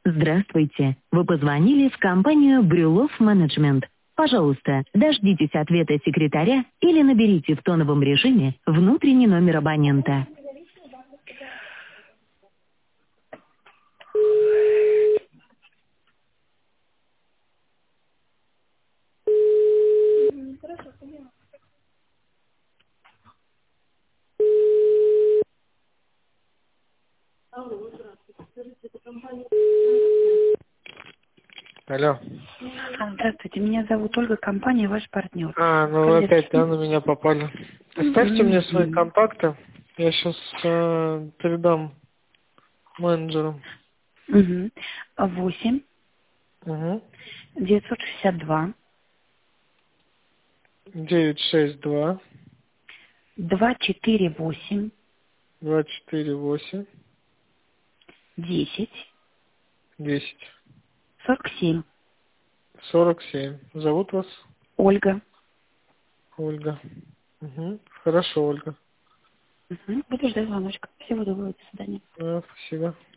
Здравствуйте. Вы позвонили в компанию Брюлов Менеджмент. Пожалуйста, дождитесь ответа секретаря или наберите в тоновом режиме внутренний номер абонента. Алло. Здравствуйте, меня зовут Ольга, компания «Ваш партнер». Ну вы опять, да, на меня попали. Оставьте мне свои контакты. Я сейчас передам менеджеру. 8 Угу. 962 962 248 248 10 10 47. 47. Зовут вас? Ольга. Ольга. Угу. Хорошо, Ольга. Буду ждать звоночка. Всего доброго, до свидания. Спасибо.